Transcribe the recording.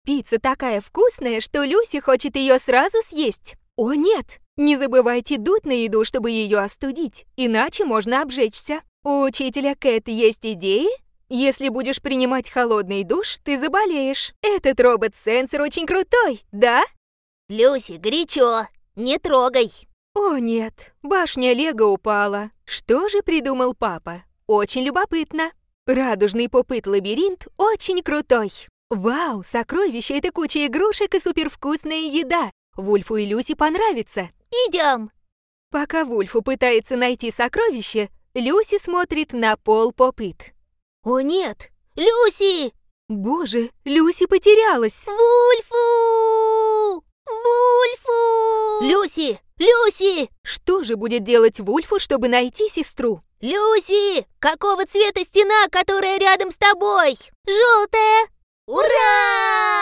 Пицца такая вкусная, что Люси хочет ее сразу съесть. О нет, не забывайте дуть на еду, чтобы ее остудить, иначе можно обжечься. У учителя Кэт есть идеи? Если будешь принимать холодный душ, ты заболеешь. Этот робот-сенсор очень крутой, да? Люси, горячо, не трогай. О нет, башня Лего упала. Что же придумал папа? Очень любопытно. Радужный попыт-лабиринт очень крутой. Вау, сокровище — это куча игрушек и супервкусная еда. Вульфу и Люси понравится. Идем. Пока Вульфу пытается найти сокровище, Люси смотрит на пол попыт. О нет, Люси! Боже, Люси потерялась. Вульфу! Вульфу! Люси! Люси! Что же будет делать Вульфу, чтобы найти сестру? Люси! Какого цвета стена, которая рядом с тобой? Желтая! Ура!